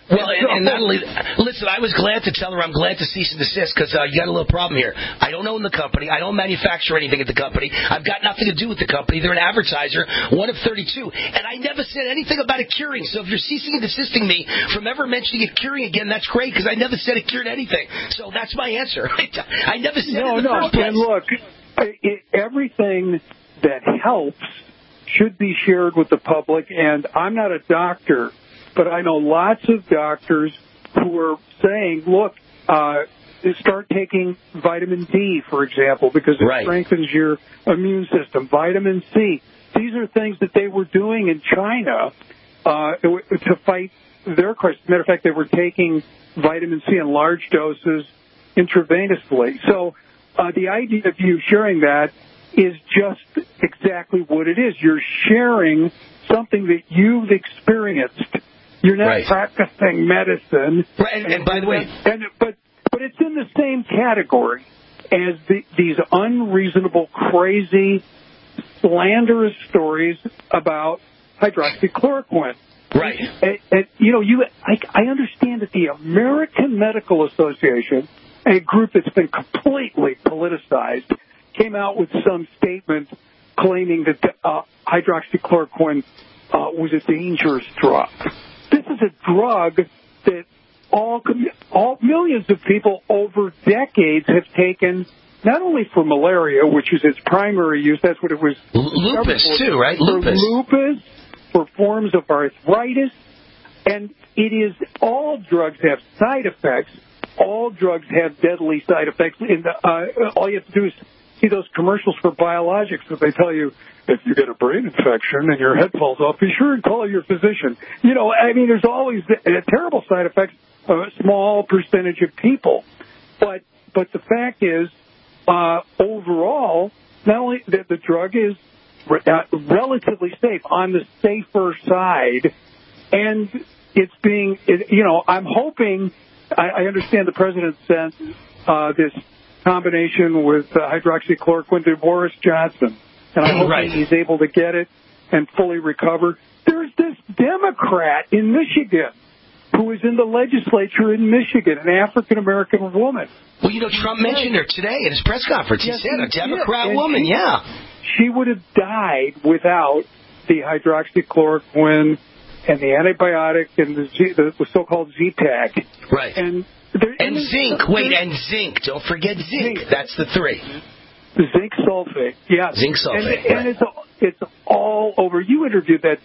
[SPEAKER 3] Well, and, and not only, listen, I was glad to tell her I'm glad to cease and desist because uh, you got a little problem here. I don't own the company. I don't manufacture anything at the company. I've got nothing to do with the company. They're an advertiser, one of thirty-two. And I never said anything about it curing. So if you're ceasing and desisting me from ever mentioning it curing again, that's great because I never said it cured anything. So that's my answer. I never said
[SPEAKER 17] no,
[SPEAKER 3] it in the
[SPEAKER 17] no.
[SPEAKER 3] first place.
[SPEAKER 17] And look, it, everything that helps should be shared with the public. And I'm not a doctor, but I know lots of doctors who are saying, look, uh, start taking vitamin D, for example, because it
[SPEAKER 3] right.
[SPEAKER 17] strengthens your immune system. Vitamin C. These are things that they were doing in China uh, to fight their crisis. Matter of fact, they were taking vitamin C in large doses intravenously. So uh, the idea of you sharing that is just exactly what it is. You're sharing something that you've experienced. You're not
[SPEAKER 3] right.
[SPEAKER 17] practicing medicine.
[SPEAKER 3] Right, and, and, and by the way,
[SPEAKER 17] and, but but it's in the same category as the, these unreasonable, crazy, slanderous stories about hydroxychloroquine.
[SPEAKER 3] Right.
[SPEAKER 17] And, and, you know, you I, I understand that the American Medical Association, a group that's been completely politicized, came out with some statement claiming that uh, hydroxychloroquine uh, was a dangerous drug. This is a drug that all all millions of people over decades have taken, not only for malaria, which is its primary use, that's what it was.
[SPEAKER 3] Lupus,
[SPEAKER 17] for,
[SPEAKER 3] too, right?
[SPEAKER 17] For
[SPEAKER 3] Lupus.
[SPEAKER 17] lupus, for forms of arthritis, and it is, all drugs have side effects. All drugs have deadly side effects. In the, uh, all you have to do is see those commercials for biologics that they tell you, if you get a brain infection and your head falls off, be sure and call your physician. You know, I mean, there's always a terrible side effects of a small percentage of people. But but the fact is, uh, overall, not only that the drug is re- uh, relatively safe, on the safer side, and it's being, it, you know, I'm hoping, I, I understand the president sent uh, this combination with uh, hydroxychloroquine to Boris Johnson. And I hope
[SPEAKER 3] right.
[SPEAKER 17] he's able to get it and fully recover. There's this Democrat in Michigan who is in the legislature in Michigan, an African-American woman.
[SPEAKER 3] Well, you know, Trump mentioned her today at his press conference.
[SPEAKER 17] Yes,
[SPEAKER 3] he said,
[SPEAKER 17] he
[SPEAKER 3] a Democrat
[SPEAKER 17] did.
[SPEAKER 3] woman,
[SPEAKER 17] she,
[SPEAKER 3] yeah.
[SPEAKER 17] She would have died without the hydroxychloroquine and the antibiotic and the, Z, the so-called Z-Tac.
[SPEAKER 3] Right.
[SPEAKER 17] And, there,
[SPEAKER 3] and, and zinc. Wait, and zinc. Don't forget zinc. zinc. That's the three.
[SPEAKER 17] Zinc sulfate, yeah.
[SPEAKER 3] Zinc sulfate,
[SPEAKER 17] and,
[SPEAKER 3] right.
[SPEAKER 17] and it's it's all over. You interviewed that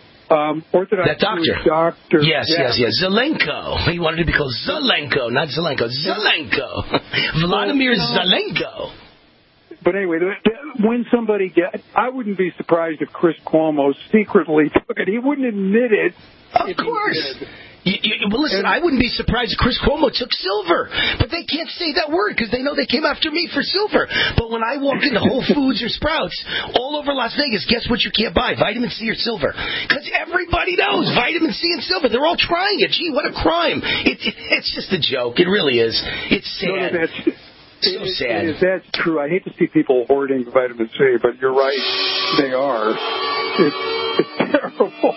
[SPEAKER 17] um, Orthodox
[SPEAKER 3] that doctor.
[SPEAKER 17] doctor.
[SPEAKER 3] Yes,
[SPEAKER 17] yeah.
[SPEAKER 3] yes, yes. Zelenko. He wanted to be called Zelenko, not Zelenko. Zelenko. Vladimir
[SPEAKER 17] well, uh,
[SPEAKER 3] Zelenko.
[SPEAKER 17] But anyway, when somebody get, I wouldn't be surprised if Chris Cuomo secretly took it. He wouldn't admit it.
[SPEAKER 3] Of course. You, you, well, listen, I wouldn't be surprised if Chris Cuomo took silver, but they can't say that word because they know they came after me for silver. But when I walk into Whole Foods or Sprouts all over Las Vegas, guess what you can't buy? Vitamin C or silver. Because everybody knows vitamin C and silver. They're all trying it. Gee, what a crime. It, it, it's just a joke. It really is. It's sad.
[SPEAKER 17] No, that's,
[SPEAKER 3] so
[SPEAKER 17] it,
[SPEAKER 3] sad.
[SPEAKER 17] It is, that's true. I hate to see people hoarding vitamin C, but you're right. They are. It's, it's terrible.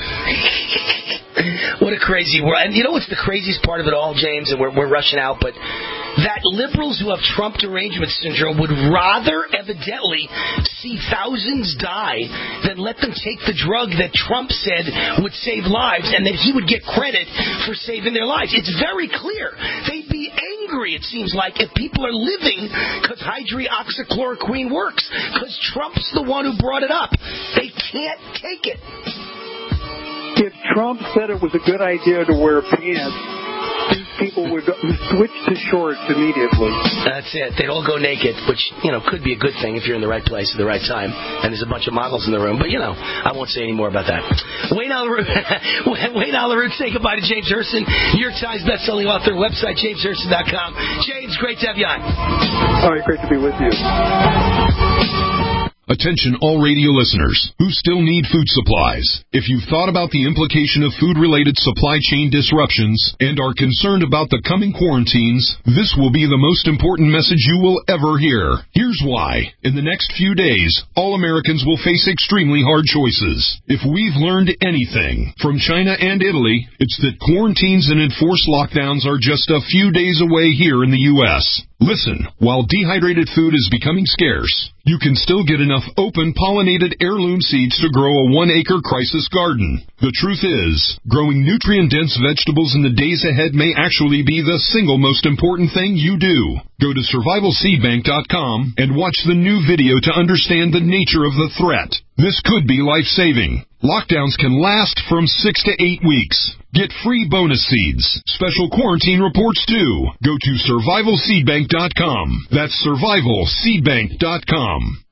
[SPEAKER 3] What a crazy world. And you know what's the craziest part of it all, James? And we're, we're rushing out, but that liberals who have Trump derangement syndrome would rather evidently see thousands die than let them take the drug that Trump said would save lives and that he would get credit for saving their lives. It's very clear. They'd be angry, it seems like, if people are living because hydroxychloroquine works, because Trump's the one who brought it up. They can't take it.
[SPEAKER 17] If Trump said it was a good idea to wear pants, these people would switch to shorts immediately.
[SPEAKER 3] That's it. They'd all go naked, which, you know, could be a good thing if you're in the right place at the right time. And there's a bunch of models in the room. But, you know, I won't say any more about that. Wayne Alaroot, Wayne Alaroot, say goodbye to James Hurston, New York Times bestselling author, website james hurston dot com. James, great to have you on.
[SPEAKER 17] All right, great to be with you.
[SPEAKER 20] Attention all radio listeners who still need food supplies. If you've thought about the implication of food-related supply chain disruptions and are concerned about the coming quarantines, this will be the most important message you will ever hear. Here's why. In the next few days, all Americans will face extremely hard choices. If we've learned anything from China and Italy, it's that quarantines and enforced lockdowns are just a few days away here in the U S Listen, while dehydrated food is becoming scarce, you can still get enough open, pollinated heirloom seeds to grow a one-acre crisis garden. The truth is, growing nutrient-dense vegetables in the days ahead may actually be the single most important thing you do. Go to survival seed bank dot com and watch the new video to understand the nature of the threat. This could be life-saving. Lockdowns can last from six to eight weeks. Get free bonus seeds. Special quarantine reports too. Go to survival seed bank dot com. That's survival seed bank dot com.